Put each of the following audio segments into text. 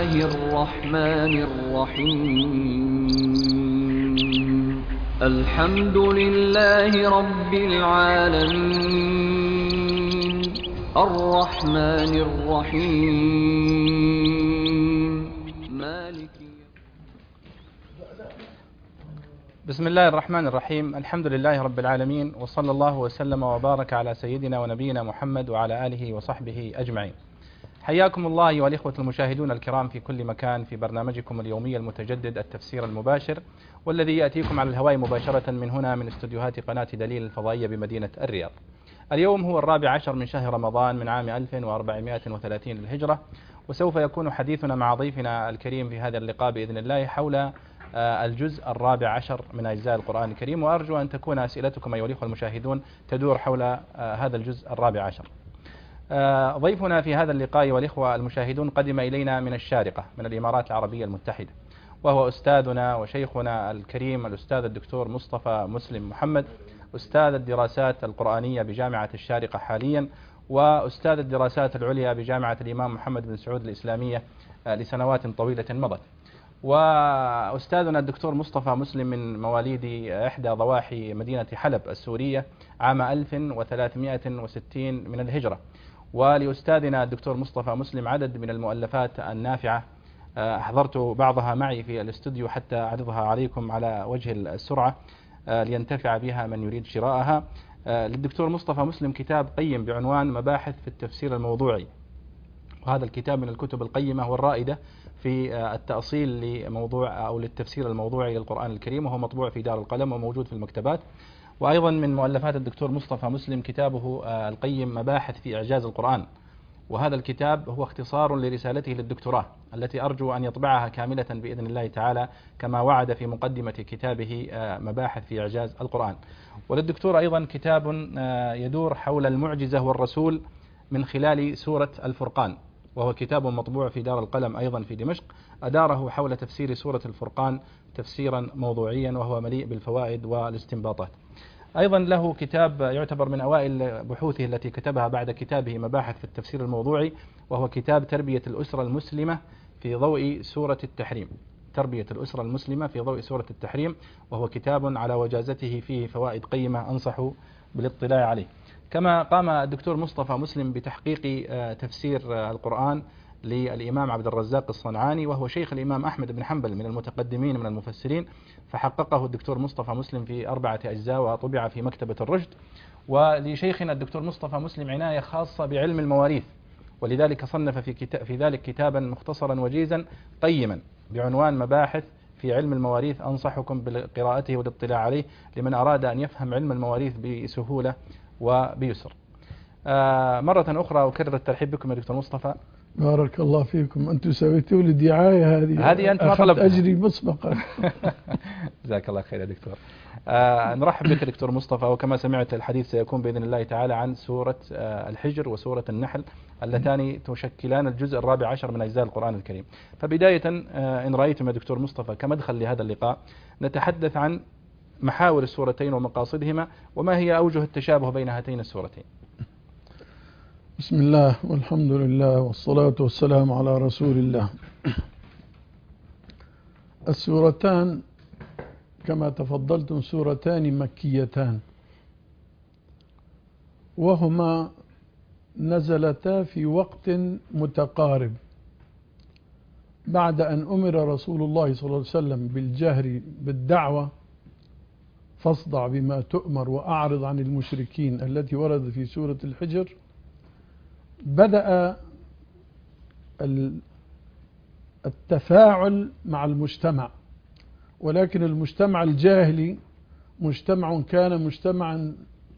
الله الرحمن الرحيم الحمد لله رب العالمين الرحمن الرحيم مالك. بسم الله الرحمن الرحيم. الحمد لله رب العالمين، وصلى الله وسلم وبارك على سيدنا ونبينا محمد وعلى آله وصحبه أجمعين. حياكم الله أيها الإخوة المشاهدون الكرام في كل مكان في برنامجكم اليومي المتجدد التفسير المباشر، والذي يأتيكم على الهواء مباشرة من هنا من استديوهات قناة دليل الفضائية بمدينة الرياض. اليوم هو 14 من شهر رمضان من عام 1430 للهجرة، وسوف يكون حديثنا مع ضيفنا الكريم في هذا اللقاء بإذن الله حول الجزء 14 من أجزاء القرآن الكريم، وأرجو أن تكون أسئلتكم أيها الإخوة المشاهدون تدور حول هذا الجزء 14. ضيفنا في هذا اللقاء والإخوة المشاهدون قدم إلينا من الشارقة من الإمارات العربية المتحدة، وهو أستاذنا وشيخنا الكريم الأستاذ الدكتور مصطفى مسلم محمد، أستاذ الدراسات القرآنية بجامعة الشارقة حاليا، وأستاذ الدراسات العليا بجامعة الإمام محمد بن سعود الإسلامية لسنوات طويلة مضت. وأستاذنا الدكتور مصطفى مسلم من مواليد إحدى ضواحي مدينة حلب السورية عام 1360 من الهجرة. ولأستاذنا الدكتور مصطفى مسلم عدد من المؤلفات النافعة، حضرت بعضها معي في الاستوديو حتى أعرضها عليكم على وجه السرعة لينتفع بها من يريد شراءها. للدكتور مصطفى مسلم كتاب قيم بعنوان مباحث في التفسير الموضوعي، وهذا الكتاب من الكتب القيمة والرائدة في التأصيل لموضوع أو للتفسير الموضوعي للقرآن الكريم، وهو مطبوع في دار القلم وموجود في المكتبات. وأيضا من مؤلفات الدكتور مصطفى مسلم كتابه القيم مباحث في إعجاز القرآن، وهذا الكتاب هو اختصار لرسالته للدكتوراه التي أرجو أن يطبعها كاملة بإذن الله تعالى كما وعد في مقدمة كتابه مباحث في إعجاز القرآن. وللدكتور أيضا كتاب يدور حول المعجزة والرسول من خلال سورة الفرقان، وهو كتاب مطبوع في دار القلم أيضا في دمشق، أداره حول تفسير سورة الفرقان تفسيرا موضوعيا وهو مليء بالفوائد والاستنباطات. أيضا له كتاب يعتبر من أوائل بحوثه التي كتبها بعد كتابه مباحث في التفسير الموضوعي، وهو كتاب تربية الأسرة المسلمة في ضوء سورة التحريم. تربية الأسرة المسلمة في ضوء سورة التحريم، وهو كتاب على وجازته فيه فوائد قيمة أنصح بالاطلاع عليه. كما قام الدكتور مصطفى مسلم بتحقيق تفسير القرآن للإمام عبد الرزاق الصنعاني، وهو شيخ الإمام أحمد بن حنبل من المتقدمين من المفسرين، فحققه الدكتور مصطفى مسلم في 4 أجزاء وطبع في مكتبة الرشد. ولشيخنا الدكتور مصطفى مسلم عناية خاصة بعلم المواريث، ولذلك صنف في ذلك كتابا مختصرا وجيزا قيما بعنوان مباحث في علم المواريث، أنصحكم بقراءته والاطلاع عليه لمن أراد أن يفهم علم المواريث بسهولة وبيسر. مرة أخرى أكرر الترحيب بكم يا دكتور مصطفى. بارك الله فيكم، أنتم سويتوا لي دعاية هذه أنت ما طلبت أجري مسبقا. جزاك الله خير يا دكتور. نرحب بك دكتور مصطفى، وكما سمعت الحديث سيكون بإذن الله تعالى عن سورة الحجر وسورة النحل اللتان تشكلان الجزء 14 من أجزاء القرآن الكريم. فبداية إن رأيتم يا دكتور مصطفى كمدخل لهذا اللقاء نتحدث عن محاور السورتين ومقاصدهما، وما هي أوجه التشابه بين هاتين السورتين. بسم الله والحمد لله والصلاة والسلام على رسول الله. السورتان كما تفضلتم سورتان مكيتان، وهما نزلتا في وقت متقارب بعد أن أمر رسول الله صلى الله عليه وسلم بالجهر بالدعوة، فاصدع بما تؤمر وأعرض عن المشركين التي ورد في سورة الحجر. بدأ التفاعل مع المجتمع، ولكن المجتمع الجاهلي مجتمع كان مجتمعا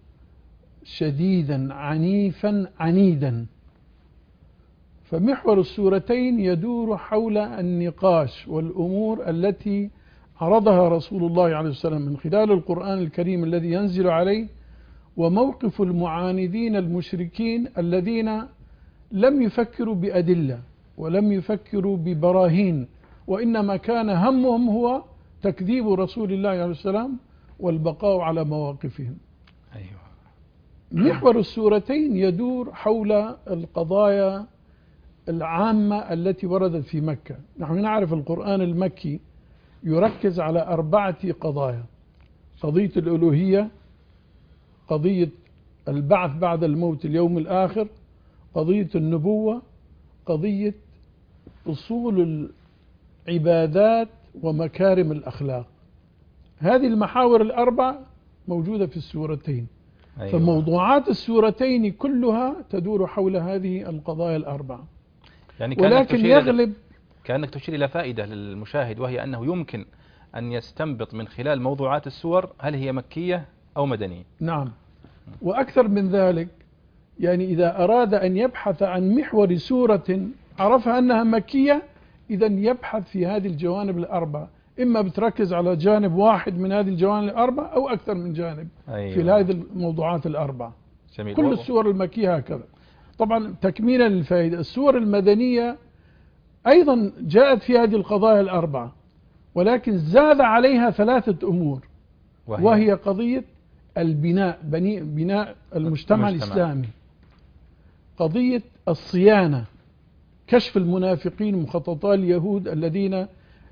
شديدا عنيفا عنيدا. فمحور السورتين يدور حول النقاش والأمور التي عرضها رسول الله عليه وسلم من خلال القرآن الكريم الذي ينزل عليه، وموقف المعاندين المشركين الذين لم يفكروا بأدلة ولم يفكروا ببراهين، وإنما كان همهم هو تكذيب رسول الله عليه السلام والبقاء على مواقفهم. محور السورتين يدور حول القضايا العامة التي وردت في مكة. نحن نعرف القرآن المكي يركز على 4 قضايا: قضية الألوهية، قضية البعث بعد الموت اليوم الآخر، قضية النبوة، قضية أصول العبادات ومكارم الأخلاق. هذه المحاور ال4 موجودة في السورتين. أيوة. فموضوعات السورتين كلها تدور حول هذه القضايا ال4. يعني ولكن يغلب كأنك تشير إلى فائدة للمشاهد، وهي أنه يمكن أن يستنبط من خلال موضوعات السور هل هي مكية أو مدنية. نعم، وأكثر من ذلك، يعني إذا أراد أن يبحث عن محور سورة عرفها أنها مكية، إذا يبحث في هذه الجوانب ال4، إما بتركز على جانب واحد من هذه الجوانب ال4 أو أكثر من جانب. أيوة. في هذه الموضوعات ال4. جميل. كل السور المكية هكذا. طبعا تكميلا للفائدة، السور المدنية أيضا جاءت في هذه القضايا ال4، ولكن زاد عليها 3 أمور، وهي قضية البناء، بناء المجتمع الإسلامي، قضية الصيانة، كشف المنافقين مخططي اليهود الذين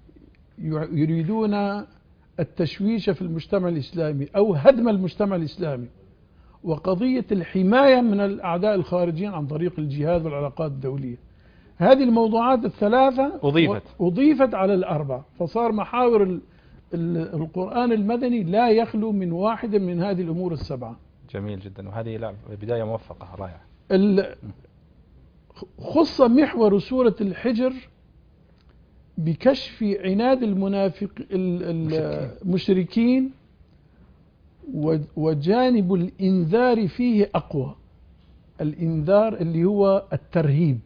يريدون التشويش في المجتمع الإسلامي أو هدم المجتمع الإسلامي، وقضية الحماية من الأعداء الخارجين عن طريق الجهاد والعلاقات الدولية. هذه الموضوعات ال3 أضيفت على ال4، فصار محاور القرآن المدني لا يخلو من واحد من هذه الأمور ال7. جميل جدا، وهذه بداية موفقة رائعة. خص محور سورة الحجر بكشف عناد المشركين، وجانب الإنذار فيه أقوى، الإنذار اللي هو الترهيب.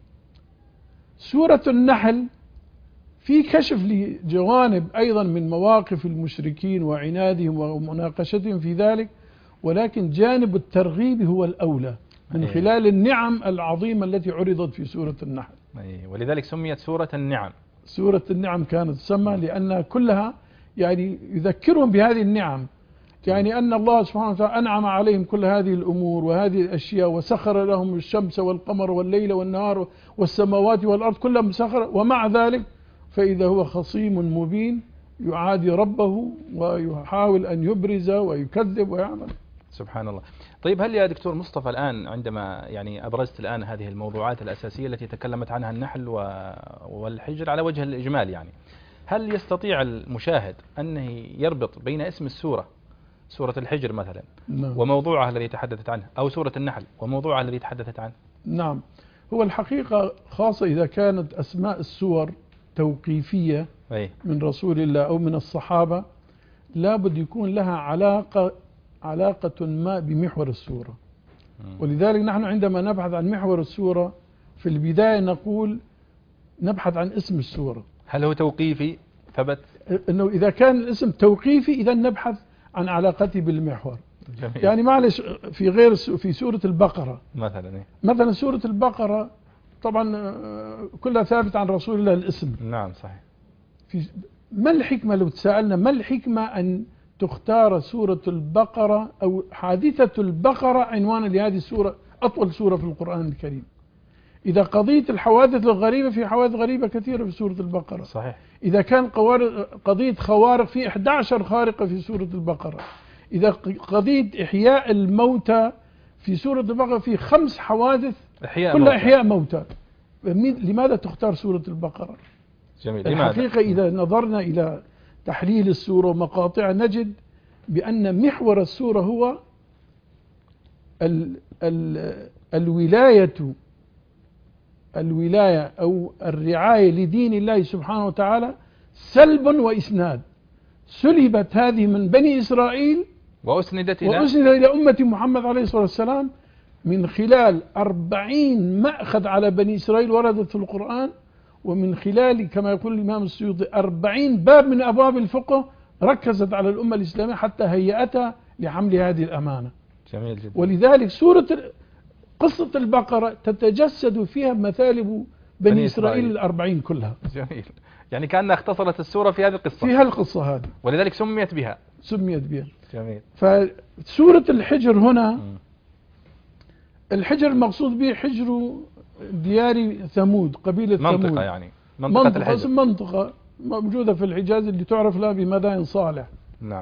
سورة النحل في كشف لجوانب أيضا من مواقف المشركين وعنادهم ومناقشتهم في ذلك، ولكن جانب الترغيب هو الأولى من خلال النعم العظيمة التي عرضت في سورة النحل. ولذلك سميت سورة النعم. سورة النعم كانت تسمى لأنها كلها يعني يذكرهم بهذه النعم، يعني أن الله سبحانه وتعالى أنعم عليهم كل هذه الأمور وهذه الأشياء، وسخر لهم الشمس والقمر والليل والنهار والسماوات والأرض كلها مسخرة، ومع ذلك فإذا هو خصيم مبين يعادي ربه ويحاول أن يبرز ويكذب ويعمل. سبحان الله. طيب، هل يا دكتور مصطفى الآن عندما يعني أبرزت الآن هذه الموضوعات الأساسية التي تكلمت عنها النحل والحجر على وجه الإجمال، يعني هل يستطيع المشاهد أنه يربط بين اسم السورة، سورة الحجر مثلا، نعم، وموضوعها الذي تحدثت عنه، أو سورة النحل وموضوعها الذي تحدثت عنه؟ نعم، هو الحقيقة خاصة إذا كانت أسماء السور توقيفية من رسول الله أو من الصحابة، لابد يكون لها علاقة ما بمحور السورة. ولذلك نحن عندما نبحث عن محور السورة في البداية نقول نبحث عن اسم السورة. هل هو توقيفي ثبت؟ إنه إذا كان الاسم توقيفي إذا نبحث عن علاقته بالمحور. جميل. يعني معلش في سورة البقرة مثلا سورة البقرة طبعا كلها ثابت عن رسول الله الاسم. نعم صحيح. ما الحكمة لو تسألنا ما الحكمة أن تختار سورة البقرة أو حادثة البقرة عنوانا لهذه السورة، أطول سورة في القرآن الكريم، إذا قضية الحوادث الغريبة في حوادث غريبة كثيرة في سورة البقرة. صحيح. إذا كان قضية خوارق في 11 خارقة في سورة البقرة. إذا قضية إحياء الموتى في سورة البقرة في 5 حوادث كلها إحياء موتى. لماذا تختار سورة البقرة؟ جميل. الحقيقة إذا نظرنا إلى تحليل السورة ومقاطع نجد بأن محور السورة هو الولاية أو الرعاية لدين الله سبحانه وتعالى سلب وإسناد. سلبت هذه من بني إسرائيل وأسندت إلى أمة محمد عليه الصلاة والسلام من خلال 40 مأخذ على بني إسرائيل وردت في القرآن، ومن خلال كما يقول الإمام السيوطي 40 باب من أبواب الفقه ركزت على الأمة الإسلامية حتى هيئتها لحمل هذه الأمانة. جميل جدا. ولذلك قصة البقرة تتجسد فيها مثالب بني إسرائيل 40 كلها. جميل. يعني كأنها اختصرت السورة في هذه القصة، في هالقصة هذه، ولذلك سميت بها. جميل. فسورة الحجر هنا الحجر المقصود به حجر ديار ثمود، قبيلة ثمود. منطقة يعني منطقة الحجر. اسم منطقة موجودة في الحجاز اللي تعرف لها بمدائن صالح. نعم.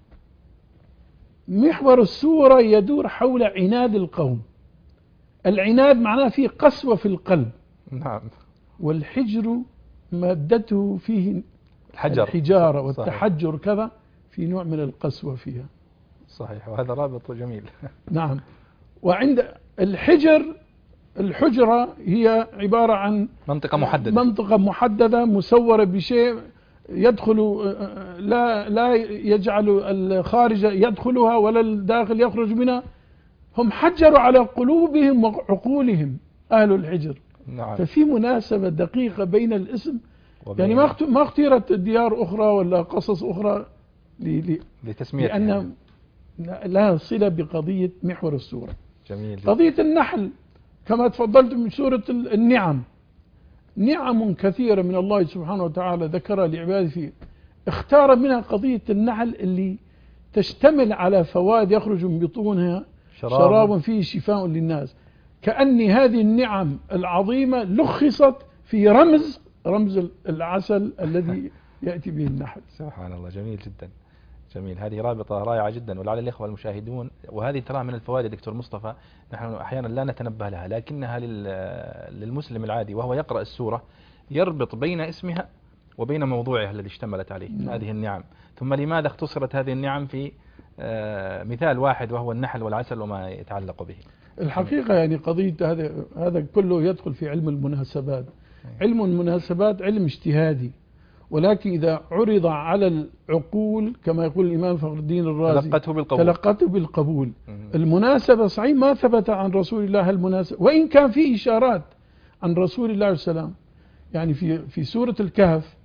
محور السورة يدور حول عناد القوم. العناد معناه فيه قسوة في القلب. نعم. والحجر مادته فيه الحجارة والتحجر كذا، في نوع من القسوة فيها. صحيح، وهذا رابط جميل. نعم. وعند الحجرة هي عبارة عن منطقة محددة مسورة بشيء يدخل، لا يجعل الخارج يدخلها ولا الداخل يخرج منها. هم حجروا على قلوبهم وعقولهم أهل الحجر. نعم. ففي مناسبة دقيقة بين الاسم، يعني ما اختيرت ديار أخرى ولا قصص أخرى لتسميتها، لأن لها صلة بقضية محور السورة. جميل جدا. قضية النحل كما تفضلت من سورة النعم، نعم كثيرة من الله سبحانه وتعالى ذكرها لعباده فيه، اختار منها قضية النحل اللي تشتمل على فوائد يخرج من بطونها شراب فيه شفاء للناس. كأن هذه النعم العظيمة لخصت في رمز العسل الذي يأتي به النحل. سبحان الله، جميل جدا. جميل، هذه رابطة رائعة جدا. ولعل الإخوة المشاهدون، وهذه ترى من الفوائد دكتور مصطفى نحن أحيانا لا نتنبه لها، لكنها للمسلم العادي وهو يقرأ السورة يربط بين اسمها وبين موضوعها الذي اشتملت عليه هذه النعم. ثم لماذا اختصرت هذه النعم في مثال واحد وهو النحل والعسل وما يتعلق به؟ الحقيقة يعني قضية هذا كله يدخل في علم المناسبات. علم المناسبات علم اجتهادي، ولكن إذا عرض على العقول كما يقول الإمام فخر الدين الرازي تلقته بالقبول. المناسبة صحيح ما ثبت عن رسول الله المناسبة، وإن كان في إشارات عن رسول الله عليه السلام. يعني في سورة الكهف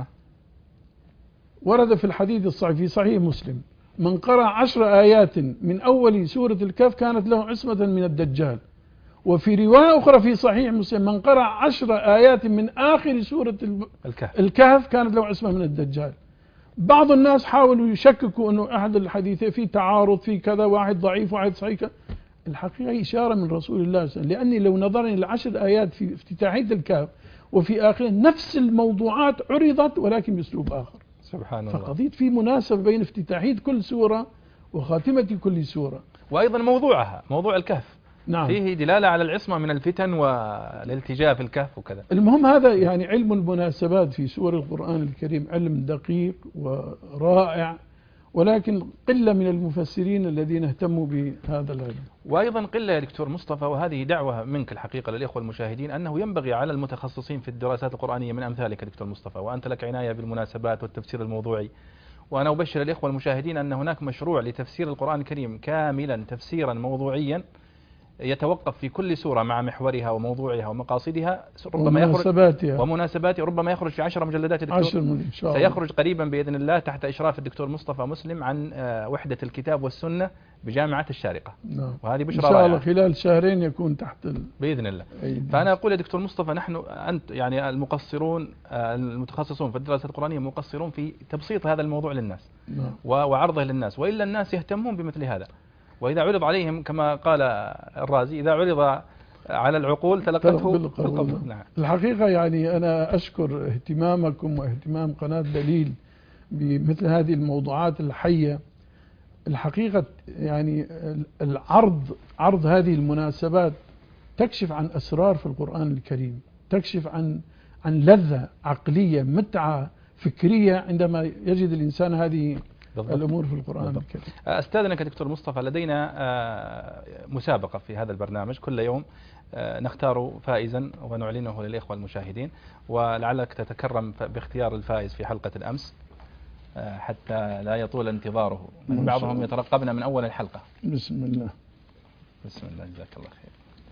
ورد في الحديث الصحيح في صحيح مسلم: من قرأ 10 آيات من أول سورة الكهف كانت له عصمة من الدجال. وفي رواية أخرى في صحيح مسلم: من قرأ 10 آيات من آخر سورة الكهف كانت له عصمة من الدجال. بعض الناس حاولوا يشككوا أنه أحد الحديثين في تعارض، في كذا، واحد ضعيف وواحد صحيح. الحقيقة إشارة من رسول الله صلى الله عليه وسلم، لأني لو نظرنا ل10 آيات في افتتاحية الكهف وفي آخره نفس الموضوعات عرضت ولكن بأسلوب آخر. سبحان الله. فقضية في مناسبة بين افتتاحية كل سورة وخاتمة كل سورة. وأيضا موضوعها، موضوع الكهف، نعم، فيه دلالة على العصمة من الفتن والالتجاء في الكهف وكذا. المهم هذا يعني علم المناسبات في سور القرآن الكريم علم دقيق ورائع، ولكن قلة من المفسرين الذين اهتموا بهذا العلم. وأيضا قلة يا دكتور مصطفى، وهذه دعوة منك الحقيقة للإخوة المشاهدين، أنه ينبغي على المتخصصين في الدراسات القرآنية من أمثالك دكتور مصطفى، وأنت لك عناية بالمناسبات والتفسير الموضوعي. وأنا أبشر الإخوة المشاهدين أن هناك مشروع لتفسير القرآن الكريم كاملا تفسيرا موضوعيا يتوقف في كل سورة مع محورها وموضوعها ومقاصدها ومناسباتها ربما يخرج في 10 مجلدات. 10 إن شاء الله. سيخرج قريبا بإذن الله تحت إشراف الدكتور مصطفى مسلم عن وحدة الكتاب والسنة بجامعة الشارقة. نعم. وهذه بشرى إن شاء الله خلال شهرين يكون تحت بإذن الله. فأنا أقول يا دكتور مصطفى، أنت يعني المتخصصون في الدراسة القرآنية مقصرون في تبسيط هذا الموضوع للناس. نعم. وعرضه للناس، وإلا الناس يهتمون بمثل هذا. وإذا عرض عليهم كما قال الرازي: إذا عرض على العقول تلقته بالقبول. نعم. الحقيقة يعني أنا أشكر اهتمامكم واهتمام قناة دليل بمثل هذه الموضوعات الحية. الحقيقة يعني عرض هذه المناسبات تكشف عن أسرار في القرآن الكريم، تكشف عن لذة عقلية، متعة فكرية عندما يجد الإنسان هذه الأمور في القرآن الكريم. أستاذنك دكتور مصطفى، لدينا مسابقة في هذا البرنامج، كل يوم نختار فائزا ونعلنه للإخوة المشاهدين، ولعلك تتكرم باختيار الفائز في حلقة الأمس حتى لا يطول انتظاره. بعضهم يترقبنا من أول الحلقة. بسم الله. بسم الله، جزاك الله خير.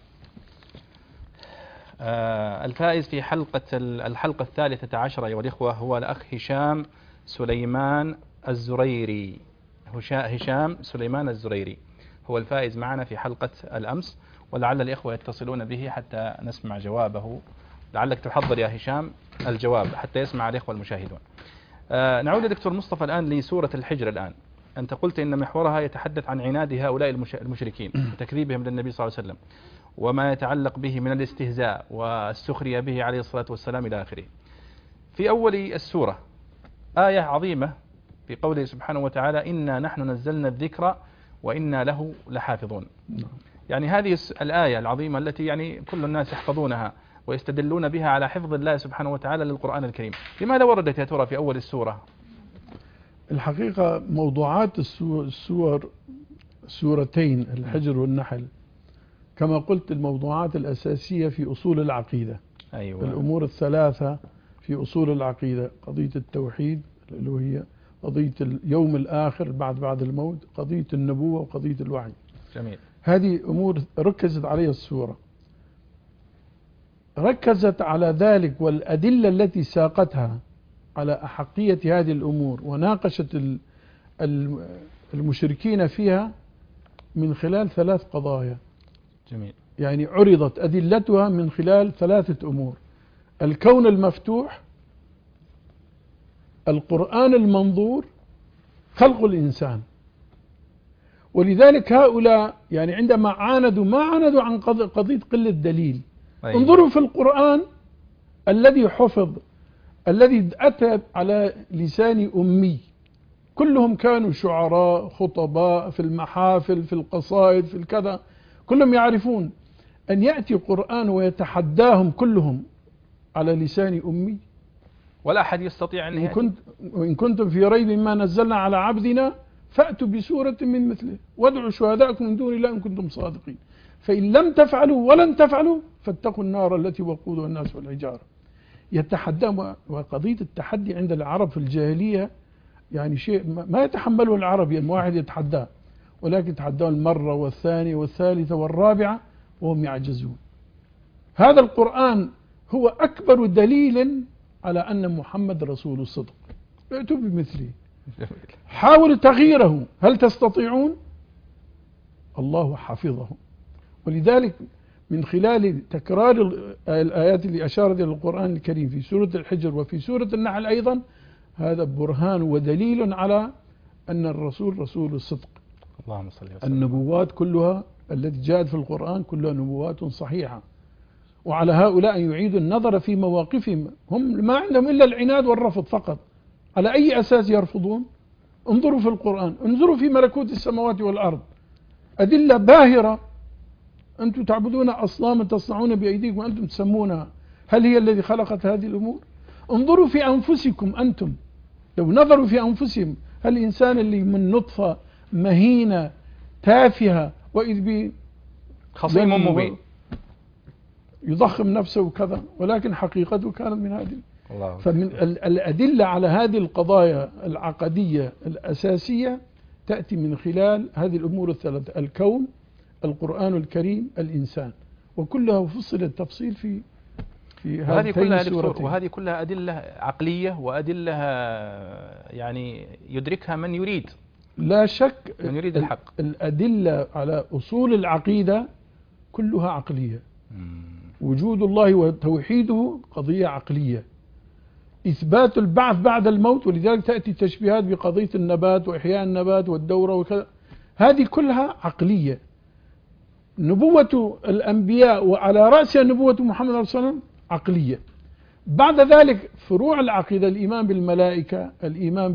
الفائز في الحلقة 13 أيها الإخوة هو الأخ هشام سليمان الزريري. هشام سليمان الزريري هو الفائز معنا في حلقة الأمس، ولعل الإخوة يتصلون به حتى نسمع جوابه. لعلك تحضر يا هشام الجواب حتى يسمع الإخوة المشاهدون. نعود دكتور مصطفى الآن لسورة الحجر. الآن أنت قلت إن محورها يتحدث عن عناد هؤلاء المشركين وتكذيبهم للنبي صلى الله عليه وسلم، وما يتعلق به من الاستهزاء والسخرية به عليه الصلاة والسلام إلى آخره. في أول السورة آية عظيمة في قوله سبحانه وتعالى إنا نحن نزلنا الذكر وإنا له لحافظون. يعني هذه الآية العظيمة التي يعني كل الناس يحفظونها ويستدلون بها على حفظ الله سبحانه وتعالى للقرآن الكريم، لماذا وردت يا ترى في أول السورة؟ الحقيقة موضوعات السورتين الحجر والنحل كما قلت الموضوعات الأساسية في أصول العقيدة. أيوة. الأمور الثلاثة في أصول العقيدة: قضية التوحيد الألوهية، قضية اليوم الآخر بعد الموت، قضية النبوة، وقضية الوحي. جميل. هذه أمور ركزت عليها السورة، ركزت على ذلك والأدلة التي ساقتها على أحقية هذه الأمور، وناقشت المشركين فيها من خلال 3 قضايا. جميل. يعني عرضت أدلتها من خلال 3 أمور: الكون المفتوح، القرآن المنظور، خلق الإنسان. ولذلك هؤلاء يعني عندما عاندوا ما عاندوا عن قضية قلة دليل. أيوة. انظروا في القرآن الذي حفظ، الذي أتى على لسان أمي، كلهم كانوا شعراء، خطباء، في المحافل، في القصائد، في الكذا، كلهم يعرفون. أن يأتي قرآن ويتحداهم كلهم على لسان أمي. ولا أحد يستطيع أن يأتي. وإن كنتم في ريب مما نزلنا على عبدنا فأتوا بسورة من مثله وادعوا شهداءكم من دون الله إن كنتم صادقين. فإن لم تفعلوا ولن تفعلوا فاتقوا النار التي وقودها الناس والحجارة. يتحدى. وقضية التحدي عند العرب في الجاهلية يعني شيء ما يتحمله العرب، يعني واحد يتحداه، ولكن يتحداه المرة والثانية والثالثة والرابعة وهم يعجزون. هذا القرآن هو أكبر دليل على أن محمد رسول الصدق. ائتوا بمثله. حاولوا تغييره، هل تستطيعون؟ الله حفظه. ولذلك من خلال تكرار الآيات اللي أشارت إلى القرآن الكريم في سورة الحجر وفي سورة النحل أيضا، هذا برهان ودليل على أن الرسول رسول الصدق. اللهم صل وسلم. النبوات كلها التي جاءت في القرآن كلها نبوات صحيحة. وعلى هؤلاء أن يعيدوا النظر في مواقفهم، هم ما عندهم إلا العناد والرفض فقط. على أي أساس يرفضون؟ انظروا في القرآن، انظروا في ملكوت السماوات والأرض، أدلة باهرة. أنتم تعبدون أصناما تصنعون بأيديكم وأنتم تسمونها، هل هي الذي خلقت هذه الأمور؟ انظروا في أنفسكم أنتم، لو نظروا في أنفسهم، هل الإنسان اللي من نطفة مهينة تافهة وإذ خصيم مبين يضخم نفسه وكذا، ولكن حقيقته كانت من هذه. فمن الأدلة على هذه القضايا العقدية الأساسية تأتي من خلال هذه الأمور الثلاثة: الكون، القرآن الكريم، الإنسان، وكلها فصل التفصيل في هذه السورتين. وهذه كلها أدلة عقلية وأدلة يعني يدركها من يريد، لا شك، من يريد الحق. الأدلة على أصول العقيدة كلها عقلية. وجود الله وتوحيده قضية عقلية. إثبات البعث بعد الموت، ولذلك تأتي تشبيهات بقضية النبات وإحياء النبات والدورة وكذا، هذه كلها عقلية. نبوة الأنبياء وعلى رأسها نبوة محمد صلى الله عليه وسلم عقلية. بعد ذلك فروع العقيدة: الإيمان بالملائكة، الإيمان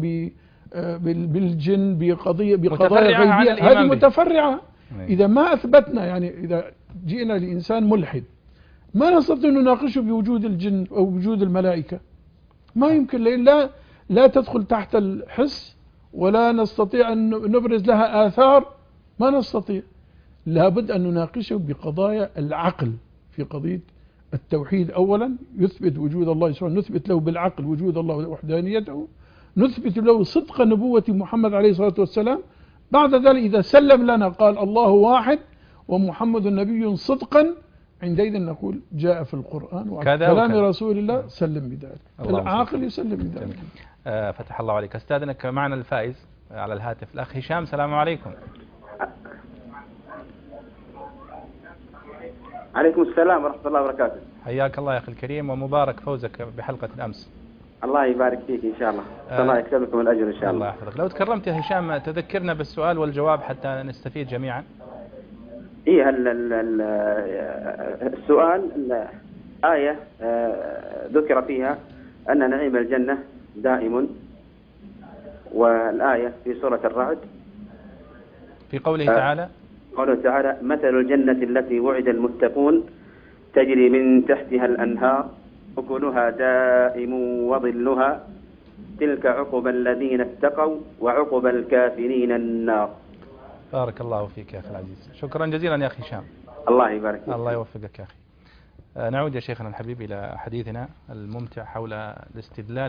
بالجن، بقضايا غيبية، هذه متفرعة. إذا ما أثبتنا، يعني إذا جئنا لإنسان ملحد ما نستطيع أن نناقشه بوجود الجن أو بوجود الملائكة، ما يمكن، لأن لا تدخل تحت الحس ولا نستطيع أن نبرز لها آثار، ما نستطيع. لابد أن نناقشه بقضايا العقل. في قضية التوحيد أولا يثبت وجود الله سبحانه، نثبت له بالعقل وجود الله ووحدانيته، نثبت له صدق نبوة محمد عليه الصلاة والسلام. بعد ذلك إذا سلم لنا قال الله واحد ومحمد نبي صدقا، عندئذ نقول جاء في القرآن وكلام رسول الله، سلم بذلك. العاقل يسلم بذلك. فتح الله عليك. استاذنك معنا الفائز على الهاتف، الأخ هشام. السلام عليكم. عليكم السلام ورحمة الله وبركاته. حياك الله يا أخي الكريم، ومبارك فوزك بحلقة الأمس. الله يبارك فيك إن شاء الله. الله يكتب لكم الأجر إن شاء الله. الله يحفظك. لو تكرمت يا هشام تذكرنا بالسؤال والجواب حتى نستفيد جميعا. إيه السؤال آية ذكر فيها أن نعيم الجنة دائم، والآية في سورة الرعد في قوله تعالى قوله تعالى مثل الجنة التي وعد المتقون تجري من تحتها الأنهار أكلها دائم وظلها تلك عقبى الذين اتقوا وعقبى الكافرين النار. بارك الله فيك يا أخي العزيز، شكرا جزيلا يا أخي هشام. الله يبارك فيك. الله يوفقك يا أخي. نعود يا شيخنا الحبيب إلى حديثنا الممتع حول الاستدلال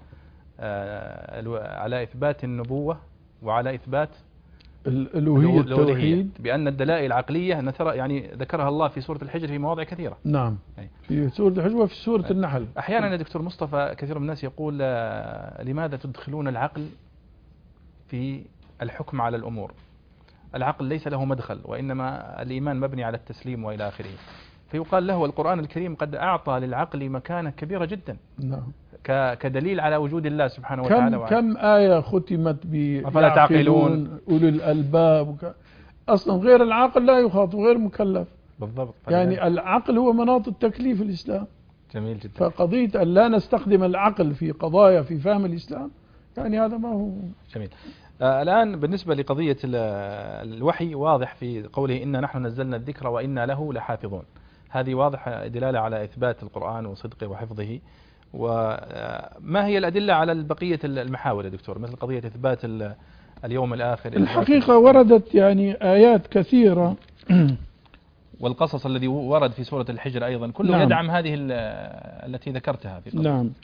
على إثبات النبوة وعلى إثبات الألوهية التوحيد، بأن الدلائل العقلية يعني ذكرها الله في سورة الحجر في مواضع كثيرة. نعم، في سورة الحجر وفي سورة النحل. أحيانا يا دكتور مصطفى كثير من الناس يقول لماذا تدخلون العقل في الحكم على الأمور؟ العقل ليس له مدخل، وإنما الإيمان مبني على التسليم وإلى آخره. فيقال له القرآن الكريم قد أعطى للعقل مكانة كبيرة جدا، نعم، كدليل على وجود الله سبحانه وتعالى. كم آية ختمت أفلا تعقلون أولي الألباب. أصلا غير العقل لا يخاطب، غير مكلف. بالضبط. يعني العقل هو مناط التكليف في الإسلام. جميل جدا. فقضية أن لا نستخدم العقل في قضايا في فهم الإسلام، يعني هذا ما هو جميل. الآن بالنسبة لقضية الوحي، واضح في قوله إنا نحن نزلنا الذكر وإنا له لحافظون. هذه واضحة دلالة على إثبات القرآن وصدقه وحفظه. وما هي الأدلة على بقية المحاور يا دكتور، مثل قضية إثبات اليوم الآخر؟ الحقيقة وردت يعني آيات كثيرة والقصص الذي ورد في سورة الحجر أيضا كله نعم. يدعم هذه التي ذكرتها في قبل. نعم.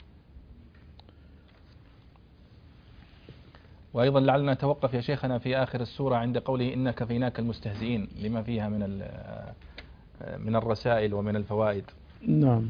وأيضا لعلنا نتوقف يا شيخنا في آخر السورة عند قوله إنا كفيناك المستهزئين، لما فيها من الرسائل ومن الفوائد. نعم.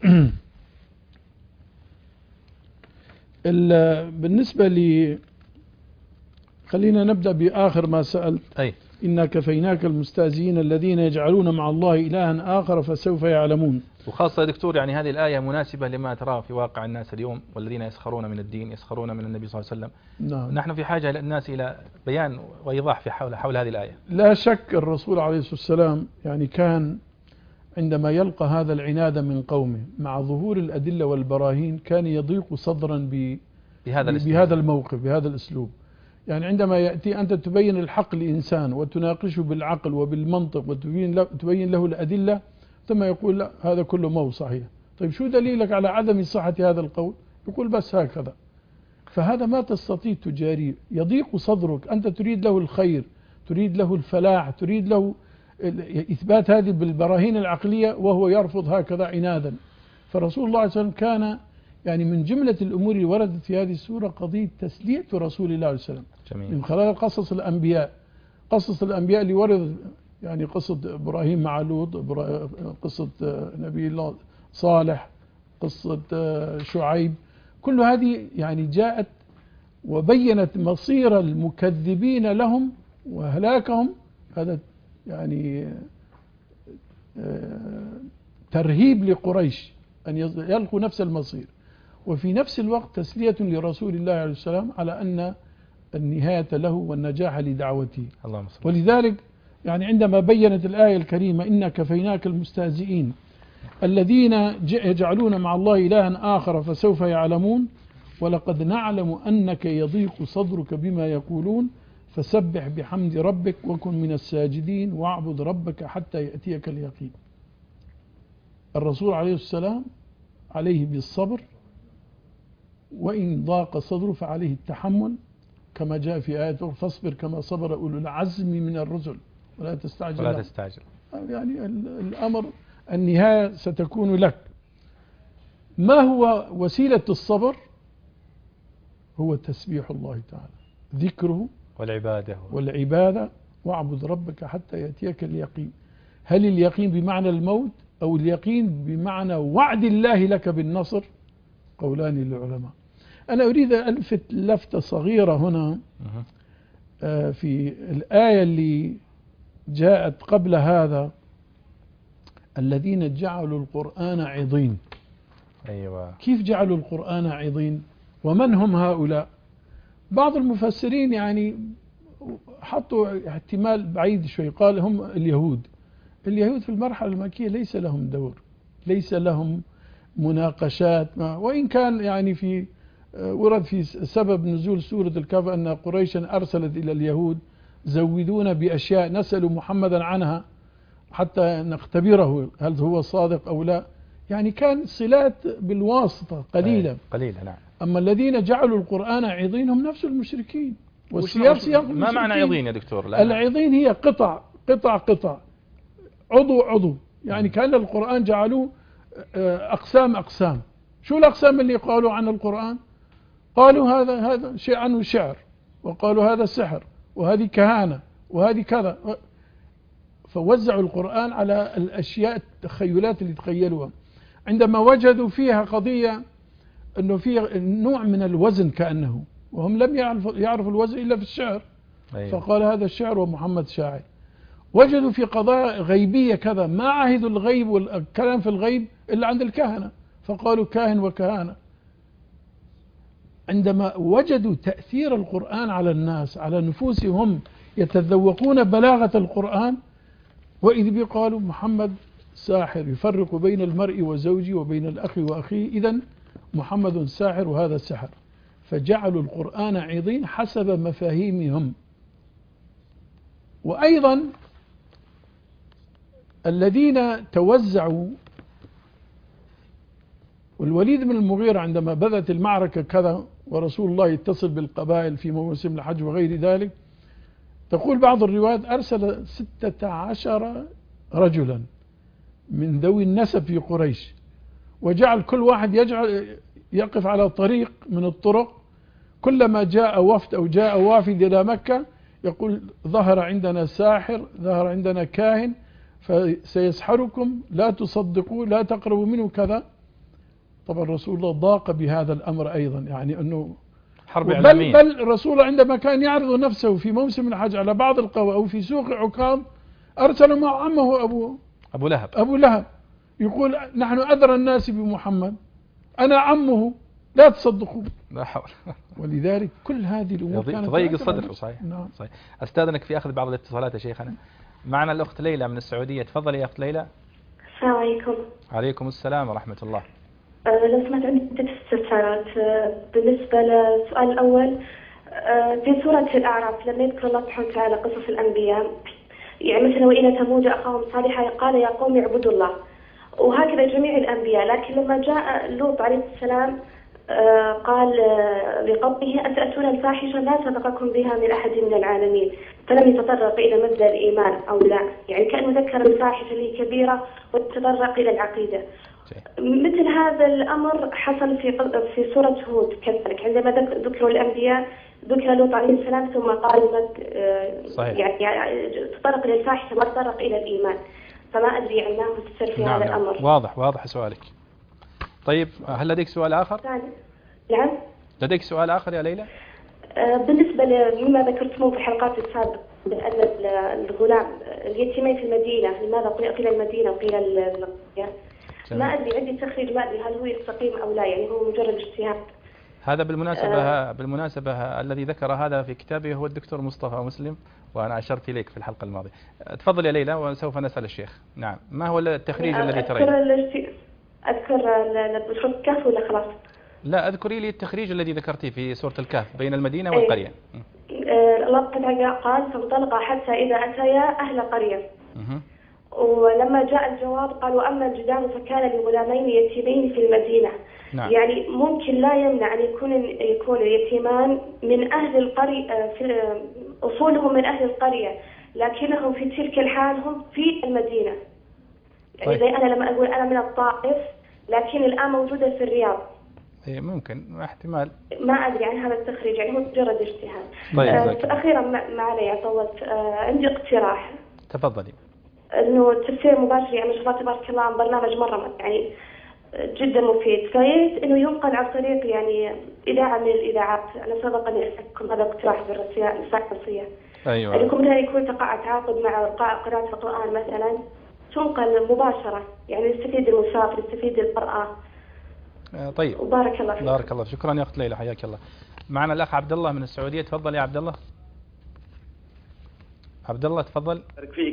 بالنسبة لي خلينا نبدأ بآخر ما سألت. أي إنا كفيناك المستهزئين الذين يجعلون مع الله إلها آخر فسوف يعلمون. وخاصة يا دكتور يعني هذه الآية مناسبة لما تراه في واقع الناس اليوم، والذين يسخرون من الدين يسخرون من النبي صلى الله عليه وسلم. نعم. نحن في حاجة الناس إلى بيان وإيضاح في حول هذه الآية. لا شك الرسول عليه الصلاة والسلام يعني كان عندما يلقى هذا العناد من قومه مع ظهور الأدلة والبراهين كان يضيق صدرا بهذا الموقف، بهذا الأسلوب. يعني عندما يأتي أنت تبين الحق لإنسان وتناقشه بالعقل وبالمنطق وتبين له الأدلة، ثم يقول لا هذا كله مو صحيح. طيب شو دليلك على عدم صحة هذا القول؟ يقول بس هكذا. فهذا ما تستطيع تجاريه، يضيق صدرك. أنت تريد له الخير، تريد له الفلاح، تريد له إثبات هذه بالبراهين العقلية، وهو يرفض هكذا عنادا. فرسول الله عليه وسلم كان يعني من جملة الأمور اللي وردت في هذه السورة قضية تسلية رسول الله عليه وسلم من خلال قصص الأنبياء. قصص الأنبياء اللي ورد يعني قصة إبراهيم مع لوط، قصة نبي الله صالح، قصة شعيب، كل هذه يعني جاءت وبينت مصير المكذبين لهم وهلاكهم. هذا يعني ترهيب لقريش أن يلقوا نفس المصير، وفي نفس الوقت تسلية لرسول الله عليه السلام على أن النهاية له والنجاح لدعوته. ولذلك يعني عندما بينت الآية الكريمة إنا كفيناك المستهزئين الذين يجعلون مع الله إلها آخر فسوف يعلمون ولقد نعلم أنك يضيق صدرك بما يقولون فسبح بحمد ربك وكن من الساجدين واعبد ربك حتى يأتيك اليقين. الرسول عليه السلام عليه بالصبر، وإن ضاق صدره فعليه التحمل، كما جاء في آية فاصبر كما صبر أولو العزم من الرسل ولا تستعجل. يعني الأمر النهاية ستكون لك. ما هو وسيلة الصبر؟ هو تسبيح الله تعالى، ذكره والعبادة واعبد ربك حتى يأتيك اليقين. هل اليقين بمعنى الموت أو اليقين بمعنى وعد الله لك بالنصر؟ قولان للعلماء. أنا أريد أن ألفت لفتة صغيرة هنا في الآية اللي جاءت قبل هذا الذين جعلوا القرآن عضين. أيوة. كيف جعلوا القرآن عضين؟ ومن هم هؤلاء؟ بعض المفسرين يعني حطوا احتمال بعيد شوي، قال هم اليهود. اليهود في المرحلة المكية ليس لهم دور، ليس لهم مناقشات، وإن كان يعني في ورد في سبب نزول سورة الكهف أن قريشا أرسلت إلى اليهود زودونا بأشياء نسأل محمدا عنها حتى نختبره هل هو صادق أو لا، يعني كان صلات بالواسطة قليلة. قليلة نعم. أما الذين جعلوا القرآن عظيم هم نفس المشركين، والسياق سياق المشركين. ما معنى عظيم يا دكتور؟ العظيم هي قطع قطع قطع، عضو عضو، يعني كان القرآن جعلوه أقسام أقسام. شو الأقسام اللي قالوا عن القرآن؟ قالوا هذا شيء عنه شعر، وقالوا هذا سحر، وهذه كهانة، وهذه كذا. فوزعوا القرآن على الأشياء التخيلات اللي تخيلوها. عندما وجدوا فيها قضية أنه فيها نوع من الوزن كأنه، وهم لم يعرفوا الوزن إلا في الشعر. أيوة. فقال هذا الشعر ومحمد شاعر. وجدوا في قضايا غيبية كذا، ما عهدوا الغيب والكلام في الغيب إلا عند الكهنة، فقالوا كاهن وكهانة. عندما وجدوا تأثير القرآن على الناس، على نفوسهم، يتذوقون بلاغة القرآن، وإذ بقالوا محمد ساحر يفرق بين المرء وزوجه وبين الأخ وأخيه، إذن محمد ساحر وهذا السحر. فجعلوا القرآن عظيم حسب مفاهيمهم. وأيضا الذين توزعوا، والوليد بن المغيرة عندما بدأت المعركة كذا ورسول الله يتصل بالقبائل في موسم الحج وغير ذلك، تقول بعض الروايات أرسل 16 رجلا من ذوي النسب في قريش، وجعل كل واحد يقف على طريق من الطرق، كلما جاء وفد أو جاء وافد إلى مكة يقول ظهر عندنا ساحر، ظهر عندنا كاهن، فسيسحركم، لا تصدقوا، لا تقربوا منه كذا. طبعا رسول الله ضاق بهذا الأمر أيضا، يعني أنه حرب إعلامية. بل الرسول عندما كان يعرض نفسه في موسم الحج على بعض القوى أو في سوق عكاظ أرسل مع عمه أبو لهب يقول نحن أدرى الناس بمحمد، أنا عمه، لا تصدقوا. لا حول. ولذلك كل هذه الأمور كانت تضيق الصدر. صحيح. نعم. صحيح. أستاذنك في أخذ بعض الاتصالات يا شيخنا. معنا الأخت ليلى من السعودية. تفضلي يا أخت ليلى. السلام عليكم. عليكم السلام ورحمة الله. لو سمحت عندي 6 استفسارات. بالنسبة للسؤال الأول، في سورة الأعراف لما يذكر الله سبحانه وتعالى قصص الأنبياء، يعني مثلا وإن ثمود أخاهم صالحا قال يا قوم اعبدوا الله، وهكذا جميع الأنبياء. لكن لما جاء لوط عليه السلام قال لقومه أتأتون الفاحشة لا سبقكم بها من أحد من العالمين، فلم يتطرق إلى مبدأ الإيمان أو لا، يعني كأنه ذكر الفاحشة اللي كبيرة وتطرق إلى العقيدة. مثل هذا الأمر حصل في سورة هود كذلك، عندما ذكروا الأنبياء ذكر لوط عليه السلام ثم قال يعني تطرق إلى الفاحشة ما تطرق إلى الإيمان. فما أدري يعني ما هو السر في هذا الأمر. واضح سؤالك. طيب هل لديك سؤال آخر؟ نعم. لديك سؤال آخر يا ليلى؟ بالنسبة لما ذكرتموه في الحلقات السابقة بأن الغلام اليتيمين في المدينة، لماذا قيل المدينة وقيل القرية؟ ما أدري، عندي تخريج ما أدري هل هو يستقيم أو لا، يعني هو مجرد اجتهاد. هذا بالمناسبة الذي ذكر هذا في كتابه هو الدكتور مصطفى مسلم، وأنا أشرت إليك في الحلقة الماضية. تفضل يا ليلى وسوف نسأل الشيخ. نعم. ما هو التخريج الذي تريد؟ أذكر سورة الكهف ولا خلاص؟ لا، أذكري لي التخريج الذي ذكرتيه في سورة الكهف بين المدينة والقرية. الله تعالى قال فانطلقا حتى إذا أتيا أهل قرية. ولما جاء الجواب قالوا أما الجدار فكان لغلامين يتيمين في المدينة. نعم. يعني ممكن لا يمنع أن يكون اليتيمان من أهل القرية، أصولهم من أهل القرية، لكنهم في تلك الحال هم في المدينة. يعني زي أنا لما أقول أنا من الطائف لكن الآن موجودة في الرياض. ممكن احتمال. ما أدري عن هذا التخريج، يعني هو مجرد اجتهاد. طيب. أخيرا ما علي طولت، عندي اقتراح. تفضلي. إنه تفسير مباشر، يعني ما شاء الله تبارك الله عن برنامج مرة يعني جدا مفيد، فيت إنه ينقل عن طريق يعني إذاعة من الإذاعات. أنا سبق أن أسألكم هذا اقتراح بالرسائل النصية. أيوة. أنكم لا يكون تعاقد مع قراءة القرآن مثلا، تنقل مباشرة، يعني يستفيد المسافر، يستفيد المرأة. طيب. وبارك الله فيك. بارك الله. شكرا يا أخت ليلى، حياك الله. معنا الأخ عبد الله من السعودية. تفضل يا عبد الله. عبد الله تفضل. بارك فيك.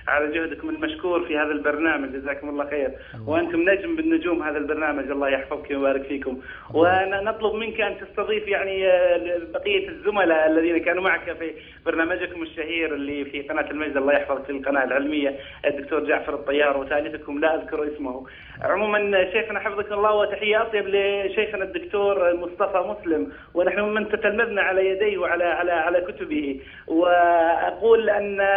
على جهدكم المشكور في هذا البرنامج، جزاكم الله خير. وأنتم نجم من نجوم هذا البرنامج، الله يحفظكم ويبارك فيكم. ونطلب منك أن تستضيف يعني بقية الزملاء الذين كانوا معك في برنامجكم الشهير اللي في قناة المجد، الله يحفظك، في القناة العلمية، الدكتور جعفر الطيار، وثالثكم لا أذكر اسمه. عموما شيخنا حفظك الله، وتحية أطيب لشيخنا الدكتور مصطفى مسلم، ونحن من تتلمذنا على يديه وعلى على كتبه. وأقول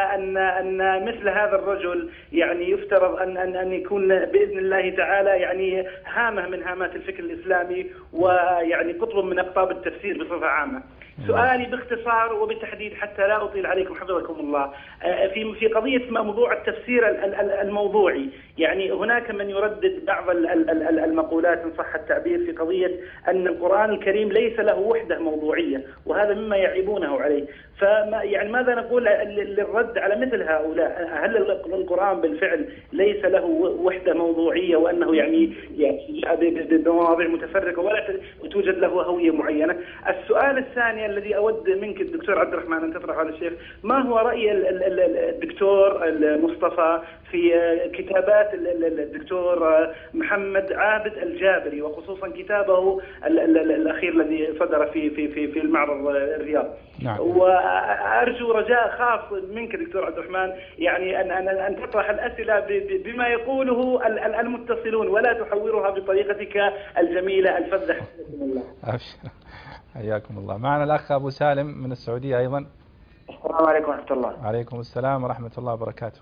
أن مثل هذا الرجل يعني يفترض أن يكون بإذن الله تعالى يعني هامة من هامات الفكر الإسلامي، ويعني قطب من أقطاب التفسير بصفة عامة. سؤالي باختصار وبالتحديد حتى لا أطيل عليكم حفظكم الله، في قضية موضوع التفسير الموضوعي، يعني هناك من يردد بعض المقولات إن صح التعبير في قضية أن القرآن الكريم ليس له وحدة موضوعية، وهذا مما يعيبونه عليه. يعني ماذا نقول للرد على مثل هؤلاء؟ هل القرآن بالفعل ليس له وحدة موضوعية، وأنه يعني بمواضيع متفرقة ولا توجد له هوية معينة؟ السؤال الثاني الذي أود منك الدكتور عبد الرحمن أن تطرحه على الشيخ، ما هو رأي الدكتور مصطفى في كتابات الدكتور محمد عابد الجابري، وخصوصا كتابه الأخير الذي صدر في المعرض الرياض؟ نعم. وأرجو رجاء خاص منك دكتور عبد الرحمن، يعني أن تطرح الأسئلة بما يقوله المتصلون، ولا تحورها بطريقتك الجميلة الفذة. أبشر، حياكم الله. معنا الأخ أبو سالم من السعودية أيضا. السلام عليكم ورحمة الله. عليكم السلام ورحمة الله وبركاته.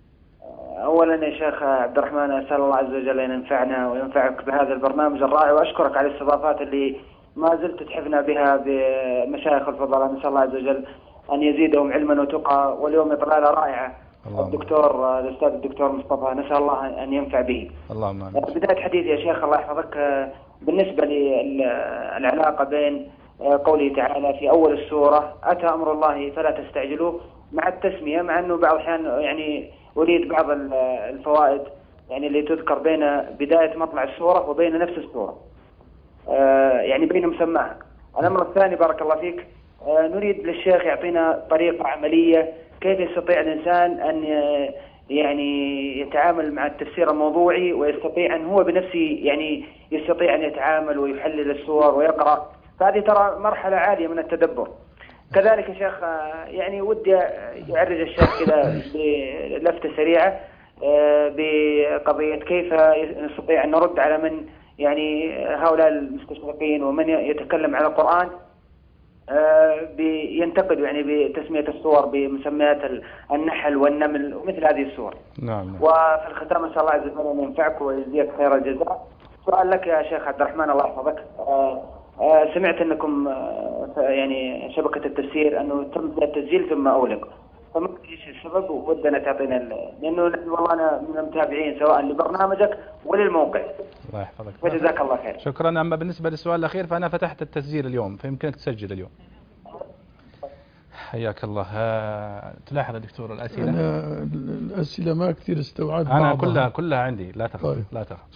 أولا يا شيخ عبد الرحمن، أسأل الله عز وجل أن ينفعنا وينفعك بهذا البرنامج الرائع، وأشكرك على الاستضافات اللي ما زلت تحفنا بها بمشايخ الفضلاء. نسأل الله عز وجل أن يزيدهم علما وتقى، واليوم إطلالة رائعة الدكتور الأستاذ الدكتور مصطفى، نسأل الله أن ينفع به. اللهم آمين. بداية حديث يا شيخ الله يحفظك، بالنسبة للعلاقة بين قوله تعالى في أول السورة أتى أمر الله فلا تستعجلوه، مع التسمية، مع أنه بعض الأحيان يعني أريد بعض الفوائد يعني اللي تذكر بين بداية مطلع السورة وبين نفس السورة، يعني بين مسماها. الأمر الثاني بارك الله فيك، نريد للشيخ يعطينا طريقة عملية كيف يستطيع الإنسان أن يعني يتعامل مع التفسير الموضوعي، ويستطيع أن هو بنفسه يعني يستطيع أن يتعامل ويحلل السور ويقرأ. فهذه ترى مرحلة عالية من التدبر. كذلك يا شيخ يعني ودي يعرج الشيخ كذا بلفتة سريعة بقضية كيف نستطيع أن نرد على من يعني هؤلاء المستشرقين ومن يتكلم على القرآن ينتقد يعني بتسمية السور بمسميات النحل والنمل ومثل هذه السور. نعم. وفي الختام إن شاء الله عز وجل أن ينفعك ويجزيك خير الجزاء. سؤال لك يا شيخ عبد الرحمن الله يحفظك، سمعت أنكم يعني شبكة التفسير أنه تم التسجيل ثم أغلق، فما ايش السبب؟ ودنا تعطينا لانه والله انا من المتابعين سواء لبرنامجك وللموقع. الله يحفظك وجزاك الله خير. شكرا. اما بالنسبه للسؤال الاخير فانا فتحت التسجيل اليوم، فيمكنك تسجل اليوم. حياك الله. تلاحظ يا دكتور الاسئله؟ انا الاسئله ما كثير استوعبت، انا كلها عندي، لا تخف. طيب. لا تخف.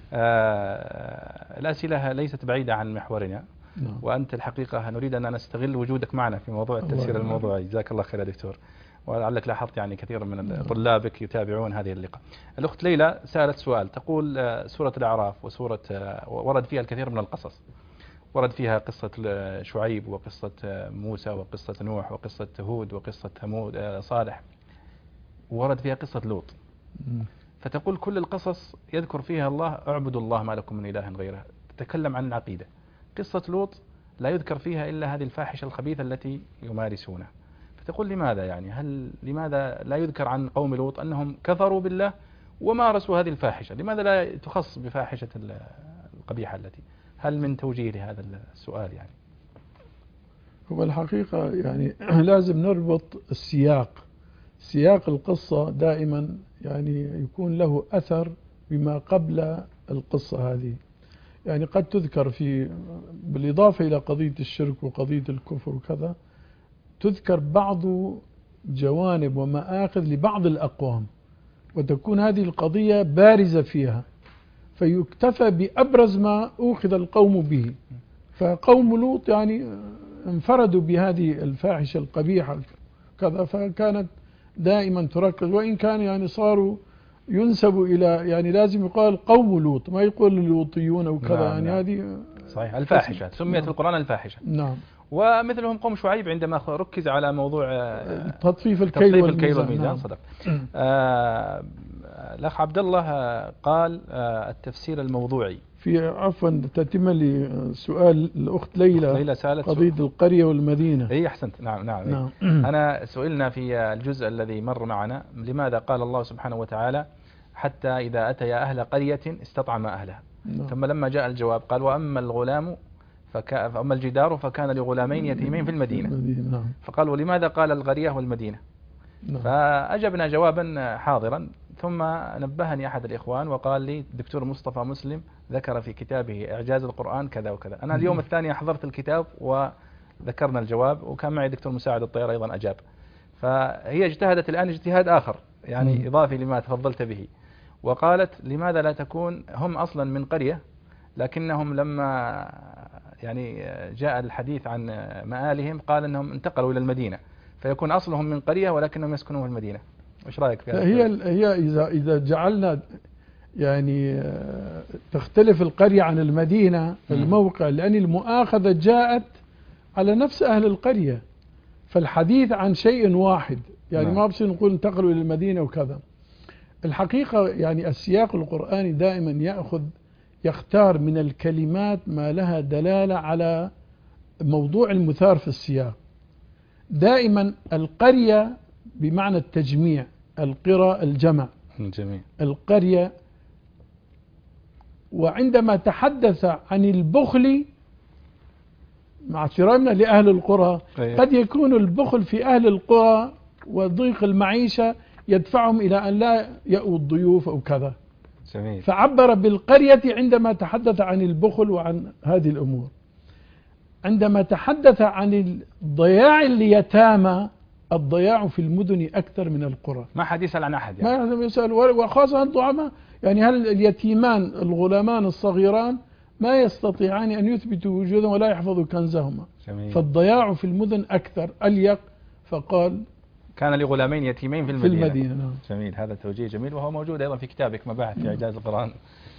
الاسئله ليست بعيده عن محورنا. وأنت الحقيقة نريد أن نستغل وجودك معنا في موضوع التفسير الموضوعي. جزاك الله خير يا دكتور. ولعلك لاحظت يعني كثير من طلابك يتابعون هذه اللقاء. الأخت ليلى سألت سؤال، تقول سورة الأعراف وسورة ورد فيها الكثير من القصص، ورد فيها قصة شعيب وقصة موسى وقصة نوح وقصة هود وقصة ثمود صالح، ورد فيها قصة لوط. فتقول كل القصص يذكر فيها الله اعبدوا الله ما لكم من إله غيره، تتكلم عن العقيدة. قصة لوط لا يذكر فيها إلا هذه الفاحشة الخبيثة التي يمارسونها. فتقول لماذا يعني؟ لماذا لا يذكر عن قوم لوط أنهم كفروا بالله ومارسوا هذه الفاحشة؟ لماذا لا تخص بفاحشة القبيحة التي؟ هل من توجيه لهذا السؤال يعني؟ هو الحقيقة يعني لازم نربط سياق القصة دائما يعني يكون له أثر بما قبل القصة هذه. يعني قد تذكر بالإضافة إلى قضية الشرك وقضية الكفر وكذا، تذكر بعض جوانب ومآخذ لبعض الأقوام، وتكون هذه القضية بارزة فيها، فيكتفى بأبرز ما أخذ القوم به. فقوم لوط يعني انفردوا بهذه الفاحشة القبيحة كذا، فكانت دائما تركز، وإن كان يعني صاروا ينسب إلى يعني لازم يقال قوم لوط، ما يقول اللوطيون أو كذا. نعم يعني نعم. هذه صحيح الفاحشة سميت نعم. القرآن الفاحشة. نعم. ومثلهم قوم شعيب عندما ركز على موضوع تطفيف الكيل والميزان. نعم. صدق. الأخ عبد الله قال التفسير الموضوعي. في عفوا تتم لي سؤال الأخت ليلى سألت قضية القرية والمدينة. اي احسنت. نعم. نعم. أنا سئلنا في الجزء الذي مر معنا لماذا قال الله سبحانه وتعالى حتى إذا أتيا أهل قرية استطعم أهلها. نعم. ثم لما جاء الجواب قال وأما الغلام فأما الجدار فكان لغلامين يتيمين في المدينة. نعم. فقال ولماذا قال القرية والمدينة؟ نعم. فأجبنا جوابا حاضرا، ثم نبهني أحد الإخوان وقال لي الدكتور مصطفى مسلم ذكر في كتابه إعجاز القرآن كذا وكذا. أنا اليوم الثاني حضرت الكتاب وذكرنا الجواب، وكان معي دكتور مساعد الطيار أيضا أجاب. فهي اجتهدت الآن اجتهاد آخر يعني إضافي لما تفضلت به، وقالت لماذا لا تكون هم أصلا من قرية لكنهم لما يعني جاء الحديث عن مآلهم قال أنهم انتقلوا إلى المدينة، فيكون أصلهم من قرية ولكنهم يسكنون في المدينة. وش رأيك في هذا؟ هي إذا جعلنا يعني تختلف القرية عن المدينة الموقع، لأن المؤاخذة جاءت على نفس أهل القرية، فالحديث عن شيء واحد يعني ما بصير نقول انتقلوا إلى المدينة وكذا. الحقيقة يعني السياق القرآني دائما يختار من الكلمات ما لها دلالة على موضوع المثار في السياق. دائما القرية بمعنى التجميع، القرى الجمع، جميل. القرية. وعندما تحدث عن البخل مع احترامنا لأهل القرى قد يكون البخل في أهل القرى وضيق المعيشة يدفعهم إلى أن لا يأووا الضيوف أو كذا. جميل. فعبر بالقرية عندما تحدث عن البخل وعن هذه الأمور. عندما تحدث عن ضياع اليتامى، الضياع في المدن أكثر من القرى. ما حد يسأل عن أحد يعني. ما يسأل، وخاصة الضعماء. يعني هل اليتيمان الغلامان الصغيران ما يستطيعان أن يثبتوا وجودهم ولا يحفظوا كنزهما. جميل. فالضياع في المدن أكثر أليق، فقال كان لغلامين يتيمين في المدينة. نعم. جميل، هذا توجيه جميل، وهو موجود أيضا في كتابك مباحث في إعجاز القرآن.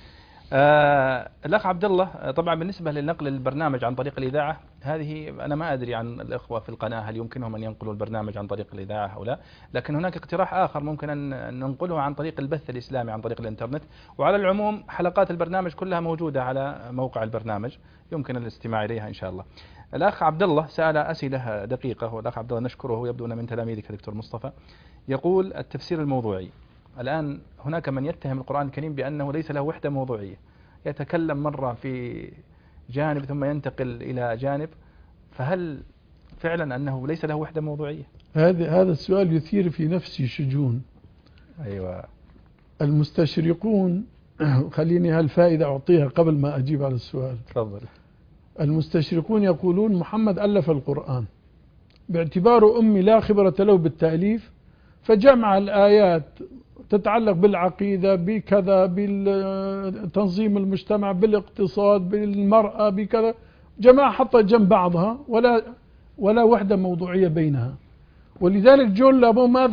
الأخ عبد الله، طبعا بالنسبة للنقل البرنامج عن طريق الإذاعة، هذه أنا ما أدري عن الإخوة في القناة هل يمكنهم أن ينقلوا البرنامج عن طريق الإذاعة أو لا، لكن هناك اقتراح آخر ممكن أن ننقله عن طريق البث الإسلامي عن طريق الإنترنت. وعلى العموم حلقات البرنامج كلها موجودة على موقع البرنامج، يمكن الاستماع إليها إن شاء الله. الأخ عبد الله سأل أسئلة دقيقة، والأخ عبد الله نشكره، يبدو أن من تلاميذك دكتور مصطفى. يقول التفسير الموضوعي، الآن هناك من يتهم القرآن الكريم بأنه ليس له وحدة موضوعية، يتكلم مرة في جانب ثم ينتقل إلى جانب، فهل فعلا أنه ليس له وحدة موضوعية؟ هذا السؤال يثير في نفسي شجون. أيوة. المستشرقون خليني هالفائدة أعطيها قبل ما أجيب على السؤال. تفضل. المستشرقون يقولون محمد ألف القرآن باعتباره أمي لا خبرة له بالتأليف، فجمع الآيات تتعلق بالعقيدة بكذا، بالتنظيم المجتمع، بالاقتصاد، بالمرأة، بكذا، جماعة حطت جنب بعضها ولا وحدة موضوعية بينها. ولذلك جون لابو ماذا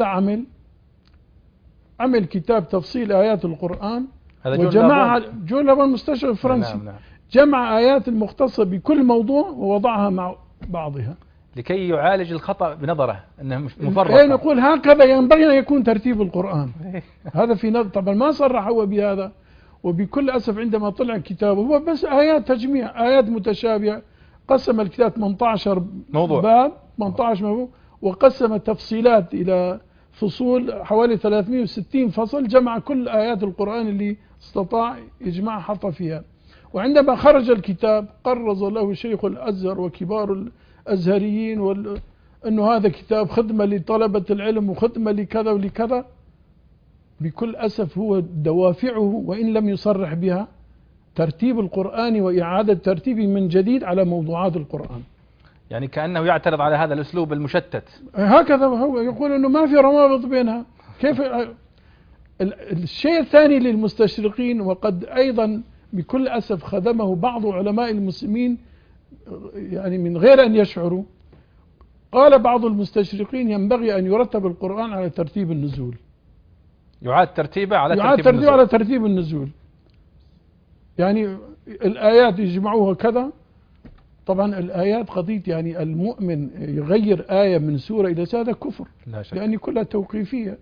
عمل كتاب تفصيل آيات القرآن، وجمعها. جون لابو المستشرق الفرنسي. نعم. جمع آيات المختصة بكل موضوع ووضعها مع بعضها لكي يعالج الخطأ بنظره أنه مفرط. نقول هكذا ينبغي أن يكون ترتيب القرآن. هذا في نظر، طبعا ما صرح هو بهذا، وبكل أسف عندما طلع كتابه هو بس آيات تجميع، آيات متشابهة. قسم الكتاب 18 موضوع، باب، 18 موضوع، وقسم تفصيلات إلى فصول حوالي 360 فصل، جمع كل آيات القرآن اللي استطاع يجمعها حطها فيها. وعندما خرج الكتاب قرز له شيخ الأزهر وكبار الأزهريين أنه هذا كتاب خدمة لطلبة العلم وخدمة لكذا ولكذا. بكل أسف هو دوافعه وإن لم يصرح بها ترتيب القرآن وإعادة ترتيبه من جديد على موضوعات القرآن. يعني كأنه يعترض على هذا الأسلوب المشتت. هكذا هو يقول أنه ما في روابط بينها. كيف؟ الشيء الثاني للمستشرقين، وقد أيضا بكل أسف خدمه بعض علماء المسلمين يعني من غير أن يشعروا، قال بعض المستشرقين ينبغي أن يرتب القرآن على ترتيب النزول، يعاد ترتيبه على يعاد ترتيب النزول. على ترتيب النزول، يعني الآيات يجمعوها كذا. طبعا الآيات قضية يعني المؤمن يغير آية من سورة إلى هذا كفر، لا شك. لأن كلها توقيفية.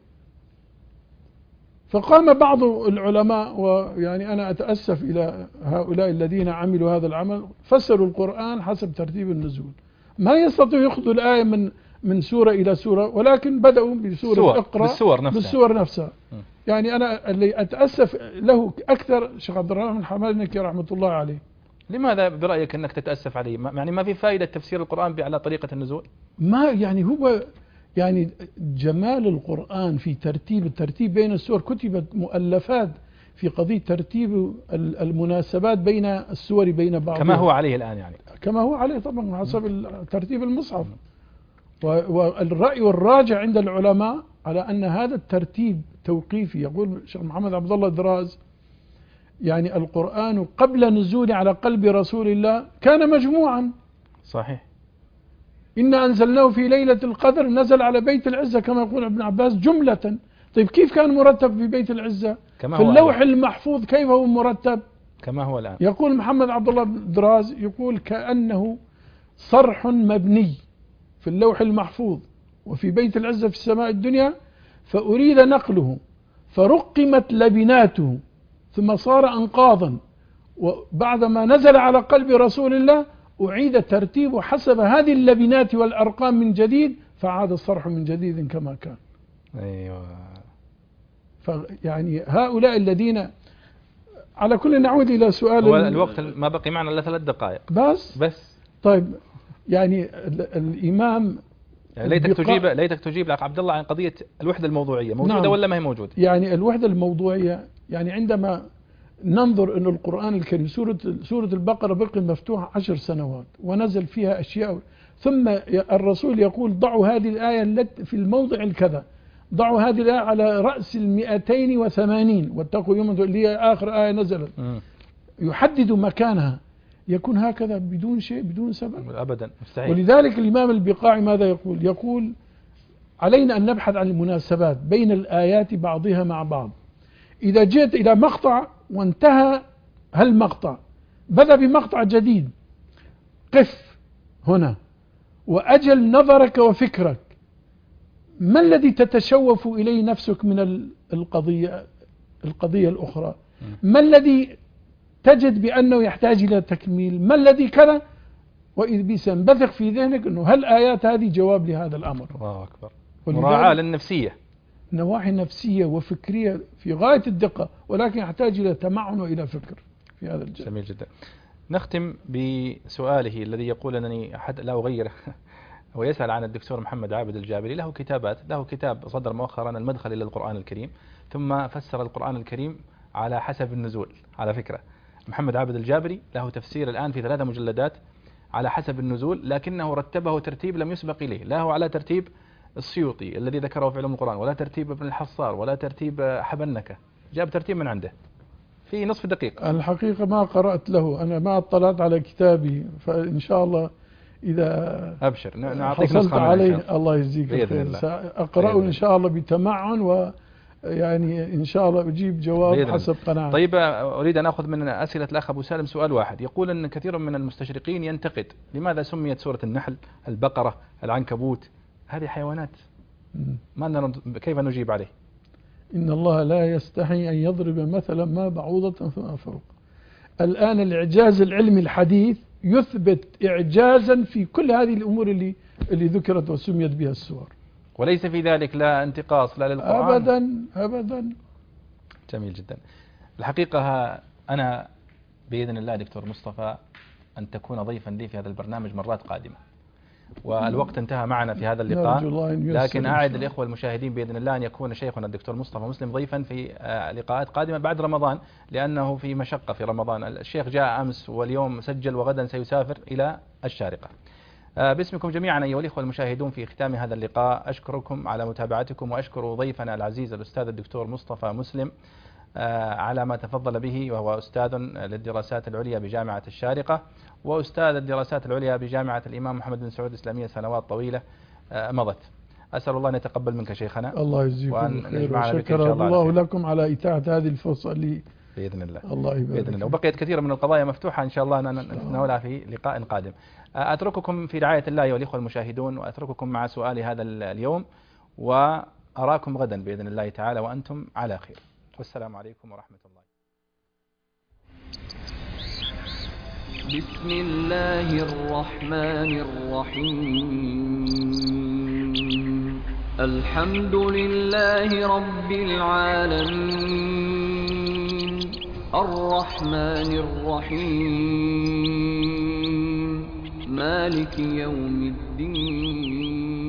فقام بعض العلماء، ويعني أنا أتأسف إلى هؤلاء الذين عملوا هذا العمل، فسروا القرآن حسب ترتيب النزول، ما يستطيعوا يأخذوا الآية من سورة إلى سورة، ولكن بدأوا بسورة اقرأ بالسور نفسها. يعني أنا اللي أتأسف له أكثر شيخ عبد الرحمن حمادنك رحمة الله عليه. لماذا برأيك أنك تتأسف عليه؟ يعني ما في فائدة تفسير القرآن على طريقة النزول؟ ما يعني هو يعني جمال القرآن في الترتيب بين السور. كتبت مؤلفات في قضية ترتيب المناسبات بين السور بين بعضها كما هو عليه الآن، يعني كما هو عليه طبعا حسب ترتيب المصحف. والرأي والراجع عند العلماء على أن هذا الترتيب توقيفي. يقول الشيخ محمد عبد الله دراز يعني القرآن قبل نزول على قلب رسول الله كان مجموعا. صحيح. إنا أنزلناه في ليلة القدر، نزل على بيت العزة كما يقول ابن عباس جملة. طيب كيف كان مرتب في بيت العزة؟ في اللوح المحفوظ كيف هو مرتب؟ كما هو الآن. يقول محمد عبد الله دراز يقول كأنه صرح مبني في اللوح المحفوظ وفي بيت العزة في السماء الدنيا، فأريد نقله فرقمت لبناته ثم صار أنقاضا، وبعدما نزل على قلب رسول الله أعيد ترتيبه حسب هذه اللبنات والأرقام من جديد، فعاد الصرح من جديد كما كان. أيوة. يعني هؤلاء الذين على كل نعود إلى سؤال الوقت ما بقي معنا إلا 3 دقائق بس. طيب يعني الإمام يعني ليتك تجيب لك عبد الله عن قضية الوحدة الموضوعية موجودة. نعم. ولا ما هي موجودة؟ يعني الوحدة الموضوعية يعني عندما ننظر أن القرآن الكريم سورة البقرة بقي مفتوحة 10 سنوات ونزل فيها أشياء، ثم الرسول يقول ضعوا هذه الآية في الموضع الكذا، ضعوا هذه الآية على رأس 280 واتقوا يوما اللي هي آخر آية نزلت. يحدد مكانها. يكون هكذا بدون شيء بدون سبب؟ أبدا مستحيل. ولذلك الإمام البقاعي ماذا يقول؟ يقول علينا أن نبحث عن المناسبات بين الآيات بعضها مع بعض. إذا جئت إلى مقطع وانتهى هالمقطع بدأ بمقطع جديد، قف هنا وأجل نظرك وفكرك، ما الذي تتشوف إليه نفسك من القضية الأخرى؟ ما الذي تجد بأنه يحتاج إلى تكميل؟ ما الذي كذا؟ وإذ بينبثق في ذهنك أنه هالآيات هذه جواب لهذا الأمر. الله أكبر. مراعاة للنفسية، نواحي نفسية وفكرية في غاية الدقة، ولكن يحتاج إلى تمعن وإلى فكر في هذا الجانب. جميل جدا. نختم بسؤاله الذي يقول أنني لا أغيره ويسأل عن الدكتور محمد عابد الجابري. له كتابات، له كتاب صدر مؤخرا المدخل إلى القرآن الكريم، ثم فسر القرآن الكريم على حسب النزول. على فكرة محمد عابد الجابري له تفسير الآن في 3 مجلدات على حسب النزول، لكنه رتبه ترتيب لم يسبق إليه، لا هو على ترتيب السيوطي الذي ذكره في علوم القرآن، ولا ترتيب ابن الحصار، ولا ترتيب حبنكة، جاب ترتيب من عنده في نصف دقيقة. الحقيقة ما قرأت له، أنا ما اطلعت على كتابي، فإن شاء الله إذا أبشر نعطيك حصلت عليه الله يجزيك الخير، سأقرأه إن شاء الله بتمعن، ويعني إن شاء الله أجيب جواب حسب قناعة. طيب أريد أن أخذ من أسئلة الأخ أبو سالم سؤال واحد. يقول أن كثير من المستشرقين ينتقد لماذا سميت سورة النحل، البقرة، العنكبوت، هذه حيوانات، كيف نجيب عليه؟ إن الله لا يستحي أن يضرب مثلا ما بعوضة فما فوق. الآن الإعجاز العلمي الحديث يثبت إعجازا في كل هذه الأمور اللي ذكرت وسميت بها السور، وليس في ذلك لا انتقاص لا للقرآن أبدا أبدا. جميل جدا. الحقيقة أنا بإذن الله دكتور مصطفى أن تكون ضيفا لي في هذا البرنامج مرات قادمة، والوقت انتهى معنا في هذا اللقاء، لكن أعد الإخوة المشاهدين بإذن الله أن يكون شيخنا الدكتور مصطفى مسلم ضيفا في لقاءات قادمة بعد رمضان، لأنه في مشقة في رمضان. الشيخ جاء أمس واليوم سجل وغدا سيسافر إلى الشارقة. باسمكم جميعا أيها الإخوة المشاهدون في ختام هذا اللقاء أشكركم على متابعتكم، وأشكر ضيفنا العزيز الأستاذ الدكتور مصطفى مسلم على ما تفضل به، وهو أستاذ للدراسات العليا بجامعة الشارقة، وأستاذ الدراسات العليا بجامعة الإمام محمد بن سعود الإسلامية سنوات طويلة مضت. أسأل الله أن يتقبل منك شيخنا. الله يجزيكم خير، وشكر الله لكم على إتاحة هذه الفرصة لي بإذن الله. الله يبارك. بإذن الله. وبقيت كثير من القضايا مفتوحة إن شاء الله نتناولها في لقاء قادم. أترككم في رعاية الله والإخوة المشاهدون، وأترككم مع سؤال هذا اليوم، وأراكم غدا بإذن الله تعالى وأنتم على خير، والسلام عليكم ورحمة الله. بسم الله الرحمن الرحيم. الحمد لله رب العالمين، الرحمن الرحيم، مالك يوم الدين.